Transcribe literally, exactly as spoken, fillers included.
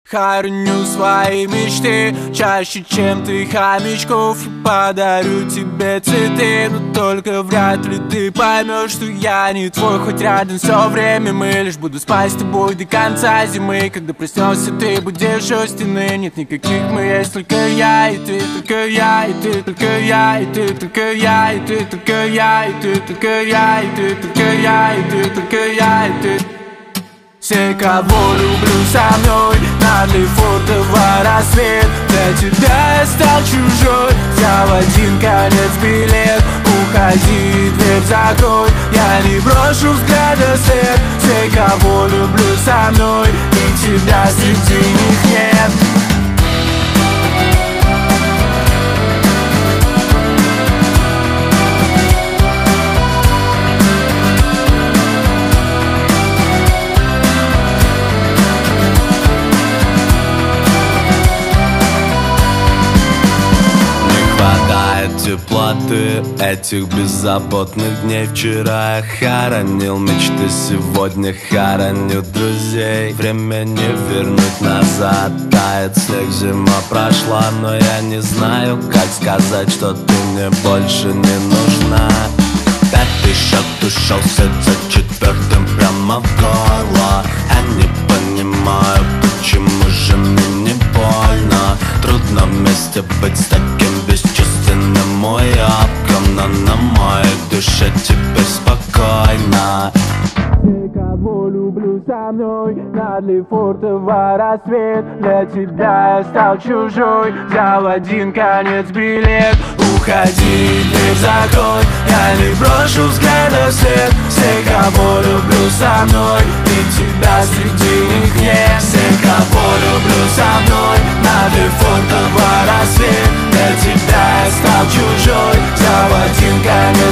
Хороню свои мечты чаще, чем ты хомячков. И подарю тебе цветы, но только вряд ли ты поймешь, что я не твой. Хоть рядом все время мы лишь буду спать с тобой до конца зимы. Когда проснешься, ты будешь у стены. Нет никаких мы, есть только я и ты, только я и ты, только я и ты, только я и ты, только я и ты, только я и ты, только я и ты, только я и ты. Все, кого люблю со мной, надли фортовый рассвет. Для тебя я стал чужой, взял один конец билет. Уходи, дверь закрой, я не брошу взгляда след. Все, кого люблю со мной, и тебя среди них нет. Теплоты этих беззаботных дней. Вчера я хоронил мечты, сегодня хороню друзей. Время не вернуть назад, тает снег, зима прошла. Но я не знаю, как сказать, что ты мне больше не нужна. Пятый шаг ушелся за четвертым прямо в горло. Я не понимаю, почему же мне не больно. Трудно вместе быть с таким бесчувственным мой обком, но на моей душе теперь спокойно. Все, кого люблю со мной, надли фортовый рассвет. Для тебя я стал чужой, взял один конец билет. Уходи, дверь закрой, я не брошу взгляда вслед. Все, кого люблю со мной, и тебя среди них нет. Все, кого люблю со мной, надли фортовый рассвет. Для тебя я стал чужой, взял один конец